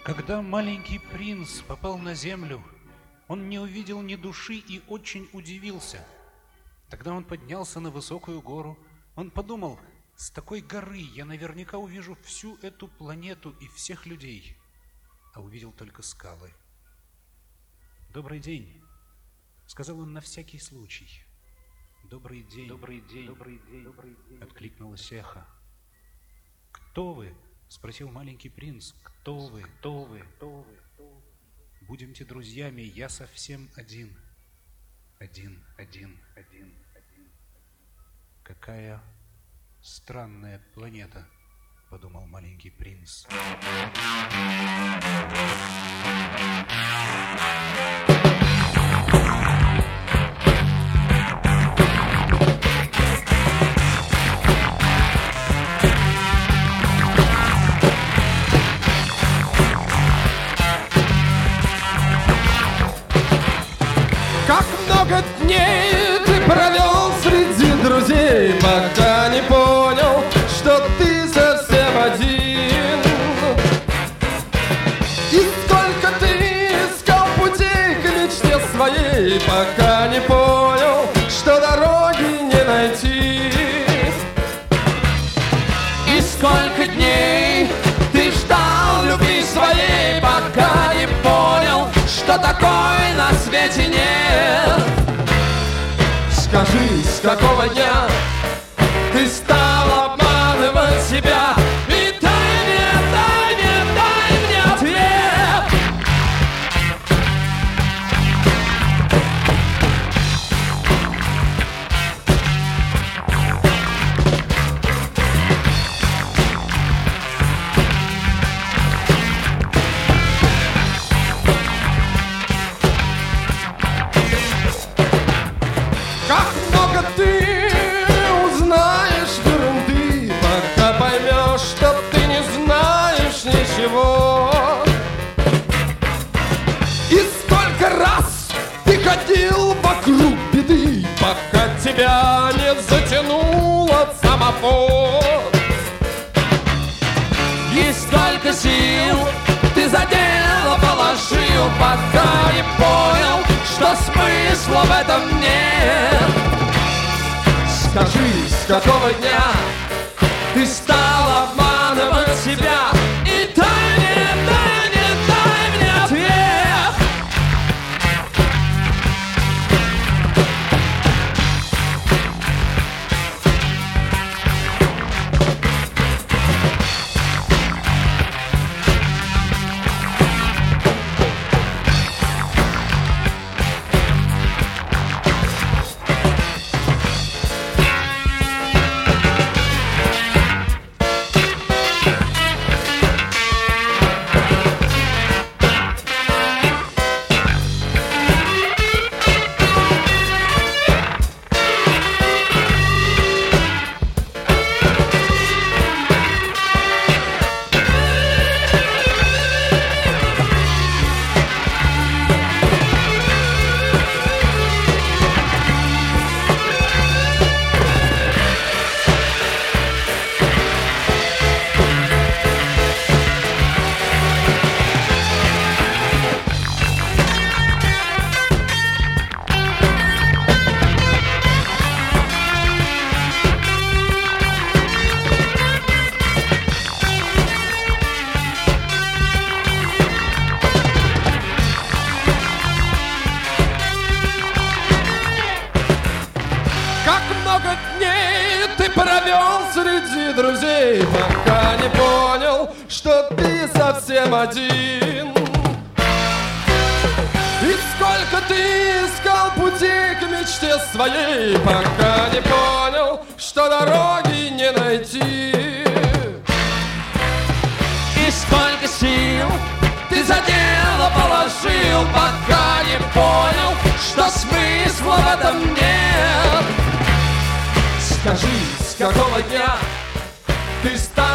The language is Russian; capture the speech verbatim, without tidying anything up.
Когда маленький принц попал на землю, он не увидел ни души и очень удивился. Тогда он поднялся на высокую гору. Он подумал: с такой горы я наверняка увижу всю эту планету и всех людей. А увидел только скалы. «Добрый день», — сказал он на всякий случай. «Добрый день, добрый день, добрый день», добрый день, — откликнулось эхо. «Кто вы?» — спросил маленький принц. «Кто вы? Кто вы? Кто вы? Будемте друзьями, я совсем один. Один, один, один, один. Какая странная планета», — подумал маленький принц. Как много дней ты провел среди друзей, пока не понял, что ты совсем один. И сколько ты искал путей к мечте своей, пока не понял, что дороги не найти. И сколько дней ты ждал любви своей, пока не понял, что такой на свете нет. Скажи, с какого дня ты стал обманывать себя? И дай мне, дай мне, дай мне ответ. Как много ты узнаешь ерунды, пока поймешь, что ты не знаешь ничего. И сколько раз ты ходил вокруг беды, пока тебя не затянуло самого. И сколько сил ты за дело положил, пока не понял, что смысла в этом нет. Скажи, с какого дня ты стал обманывать себя? И дай мне, дай мне, дай мне ответ. Как много дней ты провел среди друзей, пока не понял, что ты совсем один. И сколько ты искал пути к мечте своей, пока не понял, что дороги не найти. И сколько сил ты за дело положил, пока не понял, что смысла в этом нет. Скажи, с какого дня ты стал